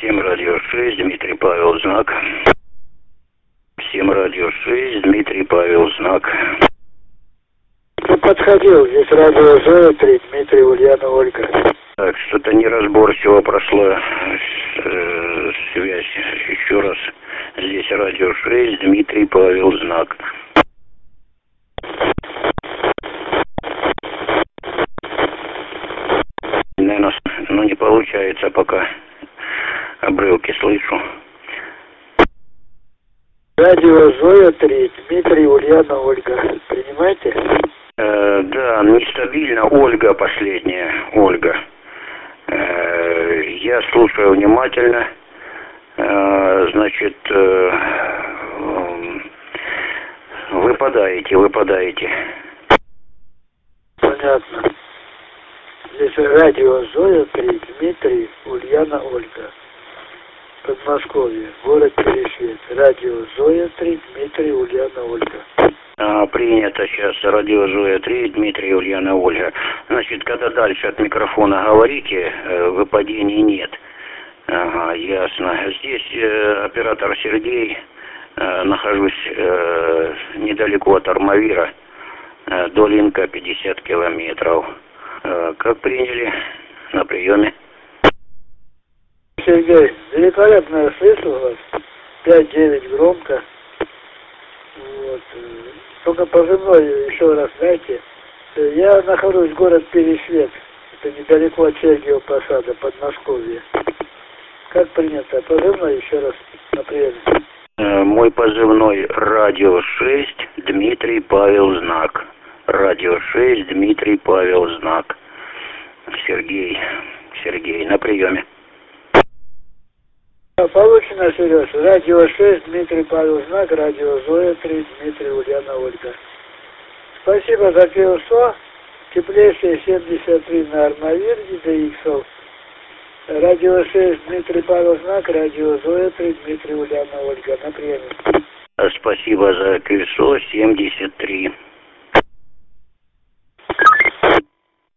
7 радио 6, Дмитрий Павел, знак. 7 радио 6, Дмитрий Павел, знак. Подходил, здесь радио Зоя 3, Дмитрий, Ульяна, Ольга. Так, что-то неразборчиво прошла связь. Еще раз. Здесь радио 6, Дмитрий Павел, знак. Наверное, не получается пока. Обрывки слышу. Радио Зоя 3, Дмитрий, Ульяна, Ольга. Принимаете? Да, нестабильно. Ольга последняя. Ольга. Я слушаю внимательно. Значит, выпадаете. Понятно. Здесь радио Зоя 3, Дмитрий, Ульяна, Ольга. Подмосковье, город Пересвет. Радио Зоя 3, Дмитрий, Ульяна, Ольга. Принято сейчас. Радио Зоя 3, Дмитрий, Ульяна, Ольга. Значит, когда дальше от микрофона говорите, выпадений нет. Ага, ясно. Здесь оператор Сергей. Нахожусь недалеко от Армавира. Долинка 50 километров. Как приняли? На приеме. Сергей, великолепно я слышу вас. 5-9 громко. Вот. Только позывной еще раз, знаете, я нахожусь в город Пересвет. Это недалеко от Сергиева Посада, Подмосковье. Как принято? Позывной еще раз на приеме. Мой позывной радио 6, Дмитрий Павел, знак. Радио 6, Дмитрий Павел, знак. Сергей, на приеме. Получено, Сереж. Радио 6, Дмитрий Павел, знак. Радио Зоя 3, Дмитрий, Ульяна, Ольга. Спасибо за певцо. Теплейшие 73 на Армавир, ДХ. Радио 6, Дмитрий Павел, знак. Радио Зоя 3, Дмитрий, Ульяна, Ольга. На приеме. Спасибо за певцо 73.